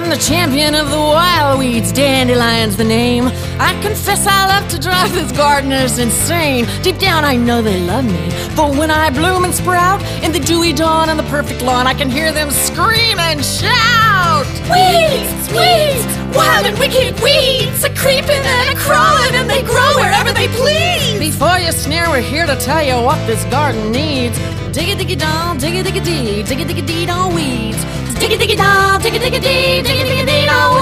I'm the champion of the wild weeds, Dandelion's the name. I confess I love to drive these gardeners insane. Deep down I know they love me, but when I bloom and sprout in the dewy dawn on the perfect lawn, I can hear them scream and shout. Weeds, weeds, wild and wicked weeds, a creeping and a crawling, and they grow wherever they please. Before you sneer, we're here to tell you what this garden needs. Diggy-diggy-dong, diggy-diggy-dee, diggy-diggy-dee-dong weeds. Diggy-diggy-dong, diggy-diggy-dee, diggy-diggy-dee-dong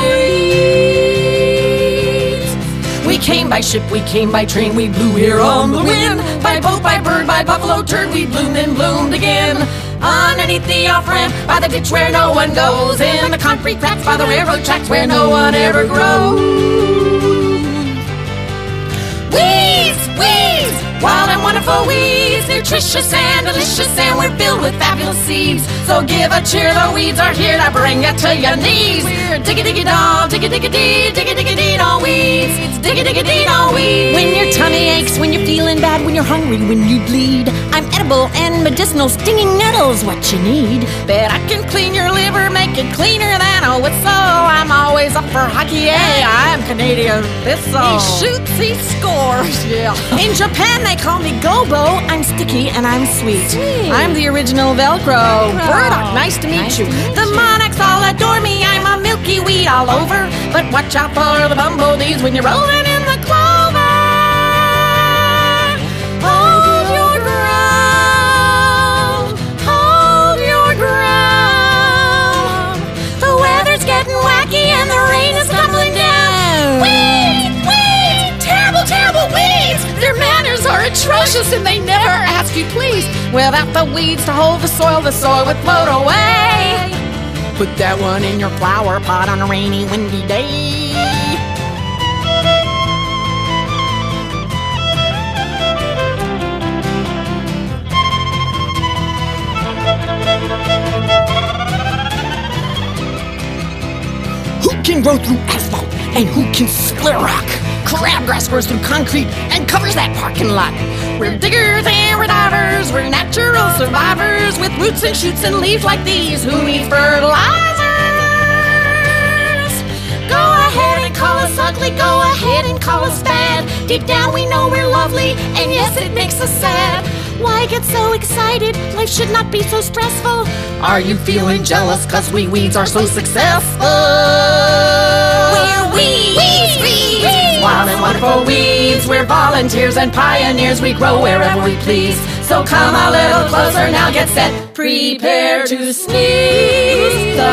weeds. We came by ship, we came by train, we blew here on the wind. By boat, by bird, by buffalo turd, we bloomed and bloomed again. Underneath the off-ramp, by the ditch where no one goes, in the concrete cracks by the railroad tracks where no one ever grows. Weeds, weeds, wild and wonderful weeds, nutritious and delicious, and we're filled with fabulous seeds. So give a cheer, the weeds are here to bring you to your knees. We're diggy-diggy-dong, diggy-diggy-dee, diggy-diggy-dee-dong weeds. Diggy-diggy-dee-dong weeds. When your tummy aches, when you're feeling bad, when you're hungry, when you bleed, I'm edible and medicinal, stinging nettles what you need. Bet I can clean your liver, make it cleaner than a whistle. I'm always up for hockey, yeah, I'm Canadian Thistle. He shoots, he scores, yeah. In Japan they call me Gobo, I'm sticky and I'm sweet. I'm the original Velcro. Burdock, nice to meet you. The monarchs all adore me, I'm a milky weed all over. But watch out for the bumblebees when you're rolling in the clover. Hold your ground, hold your ground. The weather's getting wacky and the rain is tumbling down. Weeds, weeds, terrible, terrible weeds. Their manners are atrocious and they never ask you please. Without the weeds to hold the soil would float away. Put that one in your flower pot on a rainy, windy day. Who can grow through asphalt and who can split rock? Crabgrass grows through concrete and covers that parking lot. We're diggers and we're divers, we're natural survivors with roots and shoots and leaves like these. Who needs fertilizers? Go ahead and call us ugly, go ahead and call us bad. Deep down we know we're lovely, and yes, it makes us sad. Why get so excited? Life should not be so stressful. Are you feeling jealous cause we weeds are so successful? We're weeds, weeds, weeds, weeds. Wild and wonderful weeds. We're volunteers and pioneers. We grow wherever we please. So come a little closer now, get set, prepare to sneeze.